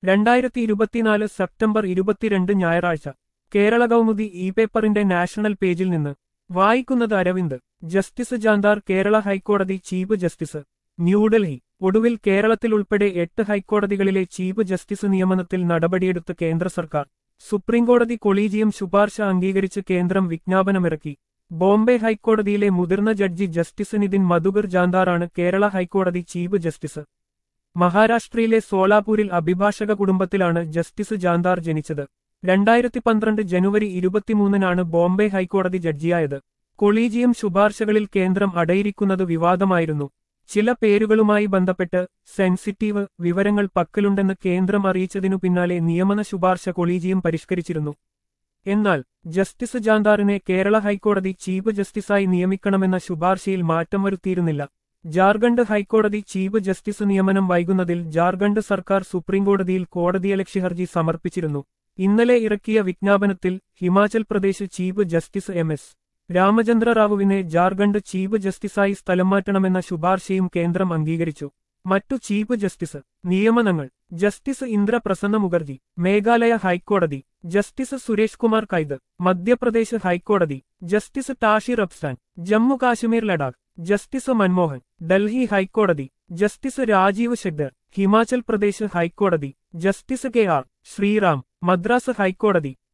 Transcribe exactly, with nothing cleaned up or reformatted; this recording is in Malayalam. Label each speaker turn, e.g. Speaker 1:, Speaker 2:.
Speaker 1: രണ്ടായിരത്തി ഇരുപത്തിനാല് സെപ്റ്റംബർ ഇരുപത്തിരണ്ട് ഞായറാഴ്ച കേരള കൗമുദി ഇ പേപ്പറിന്റെ നാഷണൽ പേജിൽ നിന്ന് വായിക്കുന്നത് അരവിന്ദ്. ജസ്റ്റിസ് ജാന്താർ കേരള ഹൈക്കോടതി ചീഫ് ജസ്റ്റിസ്. ന്യൂഡൽഹി. ഒടുവിൽ കേരളത്തിലുൾപ്പെടെ എട്ട് ഹൈക്കോടതികളിലെ ചീഫ് ജസ്റ്റിസ് നിയമനത്തിൽ നടപടിയെടുത്ത് കേന്ദ്ര സർക്കാർ. സുപ്രീംകോടതി കൊളീജിയം ശുപാർശ അംഗീകരിച്ച് കേന്ദ്രം വിജ്ഞാപനമിറക്കി. ബോംബെ ഹൈക്കോടതിയിലെ മുതിർന്ന ജഡ്ജി ജസ്റ്റിസ് നിതിൻ മധുകർ ജാന്താറാണ് കേരള ഹൈക്കോടതി ചീഫ് ജസ്റ്റിസ്. മഹാരാഷ്ട്രയിലെ സോലാപൂരിൽ അഭിഭാഷക കുടുംബത്തിലാണ് ജസ്റ്റിസ് ജാന്താർ ജനിച്ചത്. രണ്ടായിരത്തി പന്ത്രണ്ട് ജനുവരി ഇരുപത്തിമൂന്നിനാണ് ബോംബെ ഹൈക്കോടതി ജഡ്ജിയായത്. കൊളീജിയം ശുപാർശകളിൽ കേന്ദ്രം അടയിരിക്കുന്നത് വിവാദമായിരുന്നു. ചില പേരുകളുമായി ബന്ധപ്പെട്ട് സെൻസിറ്റീവ് വിവരങ്ങൾ പക്കലുണ്ടെന്ന് കേന്ദ്രം അറിയിച്ചതിനു പിന്നാലെ നിയമന ശുപാർശ കൊളീജിയം പരിഷ്കരിച്ചിരുന്നു. എന്നാൽ ജസ്റ്റിസ് ജാന്താറിനെ കേരള ഹൈക്കോടതി ചീഫ് ജസ്റ്റിസായി നിയമിക്കണമെന്ന ശുപാർശയിൽ മാറ്റം വരുത്തിയിരുന്നില്ല. ജാർഖണ്ഡ് ഹൈക്കോടതി ചീഫ് ജസ്റ്റിസ് നിയമനം വൈകുന്നതിൽ ജാർഖണ്ഡ് സർക്കാർ സുപ്രീംകോടതിയിൽ കോടതിയലക്ഷ്യ ഹർജി സമർപ്പിച്ചിരുന്നു. ഇന്നലെ ഇറക്കിയ വിജ്ഞാപനത്തിൽ Himachal Pradesh chief justice M S Ramachandra റാവുവിനെ ജാർഖണ്ഡ് ചീഫ് ജസ്റ്റിസായി സ്ഥലം മാറ്റണമെന്ന ശുപാർശയും കേന്ദ്രം അംഗീകരിച്ചു. മറ്റു ചീഫ് ജസ്റ്റിസ് നിയമനങ്ങൾ. ജസ്റ്റിസ് ഇന്ദ്ര പ്രസന്ന മുഖർജി, മേഘാലയ ഹൈക്കോടതി. ജസ്റ്റിസ് സുരേഷ് കുമാർ കൈത്, മധ്യപ്രദേശ് ഹൈക്കോടതി. ജസ്റ്റിസ് ടാഷിർ അഫ്സാൻ, ജമ്മു കാശ്മീർ ലഡാക്ക്. ജസ്റ്റിസ് മൻമോഹൻ, ഡൽഹി ഹൈക്കോടതി. ജസ്റ്റിസ് രാജീവ് ഷെഗ്ദർ, ഹിമാചൽ പ്രദേശ് ഹൈക്കോടതി. Justice K R Shriram, Madras ഹൈക്കോടതി.